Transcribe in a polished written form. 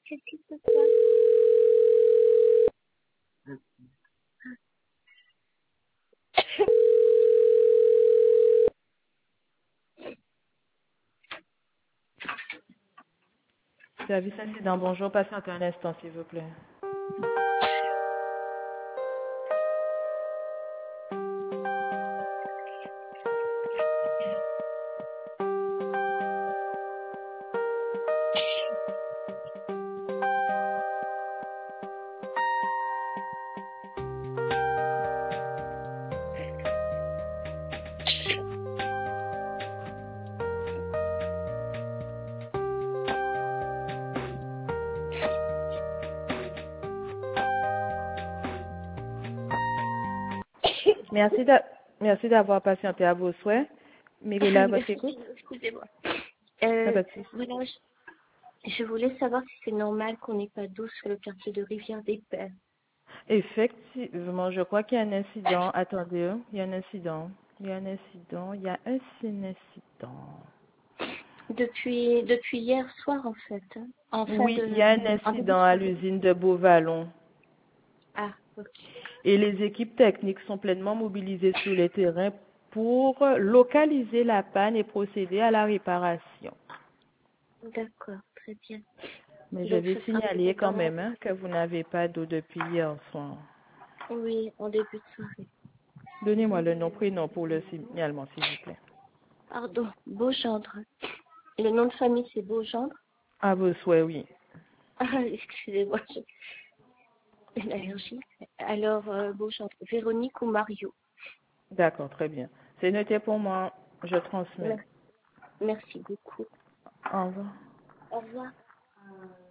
Qu'est-ce qui se passe? Service incident, bonjour, patientez un instant, s'il vous plaît. Merci d'avoir patienté à vos souhaits. Mirella, votre écoute? Excusez-moi. Pas de souci. Voilà, je voulais savoir si c'est normal qu'on n'ait pas d'eau sur le quartier de Rivière-des-Pères. Effectivement, je crois qu'il y a un incident. Attendez, il y a un incident. Il y a un incident. Depuis hier soir, en fait. Hein. Oui, il y a un En début incident de à soirée. l'usine de Beauvallon. Ah, ok. Et les équipes techniques sont pleinement mobilisées sur les terrains pour localiser la panne et procéder à la réparation. D'accord, très bien. Mais je Donc, vais ce sera signaler peut-être quand dans... même que vous n'avez pas d'eau depuis hier soir. Oui, en début de soirée. Donnez-moi le nom, prénom pour le signalement, s'il vous plaît. Pardon, Beaugendre. Le nom de famille, c'est Beaugendre. À vos souhaits, oui. Ah, excusez-moi, j'ai une allergie. Alors, Beaugendre. Véronique ou Mario? D'accord, très bien. C'est noté pour moi. Je transmets. Merci beaucoup. Au revoir. Au revoir.